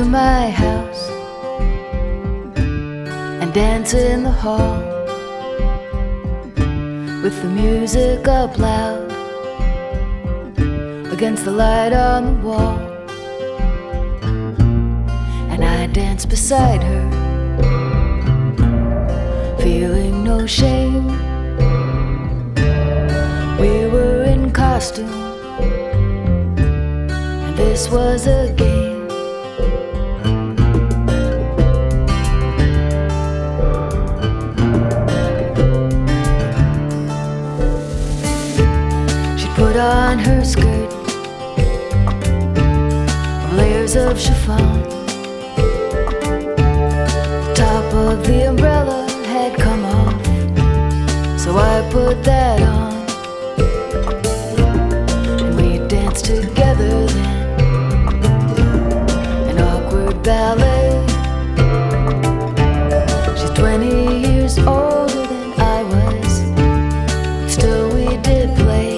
to my house and dance in the hall with the music up loud against the light on the wall. And I dance beside her, feeling no shame. We were in costume, and this was a game. She put on her skirt of layers of chiffon. The top of the umbrella had come off, so I put that on. And we danced together then, an awkward ballet. She's 20 years older than I was, but still we did play.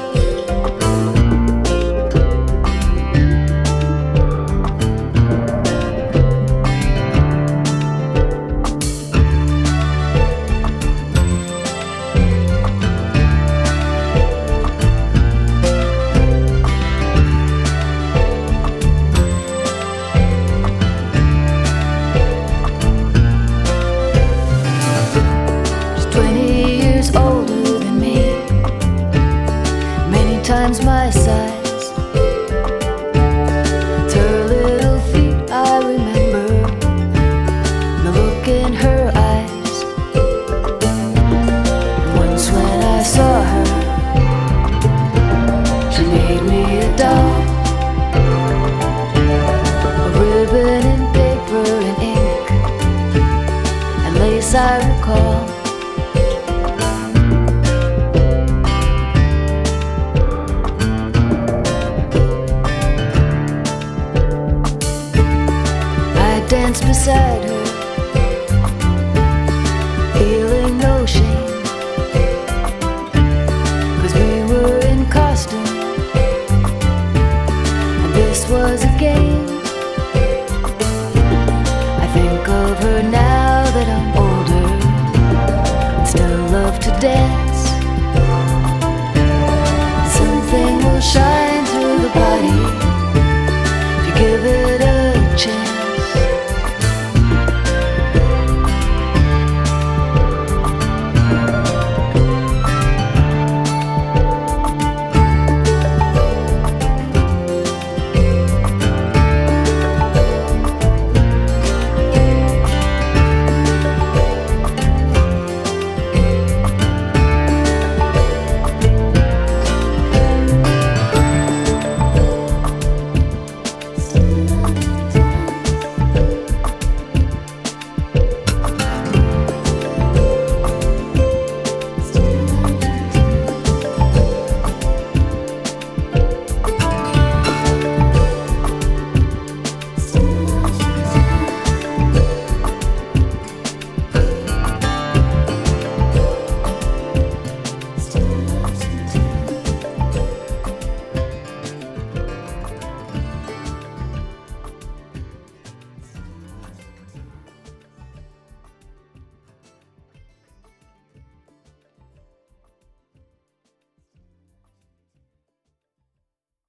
Older than me, many times my size. It's her little feet I remember, and the look in her eyes. And once when I saw her, she made me a doll, a ribbon and paper and ink and lace I recall. Dance beside her, feeling no shame, 'cause we were in costume, and this was a game. I think of her now that I'm older, and still love to dance. Something will shine through the body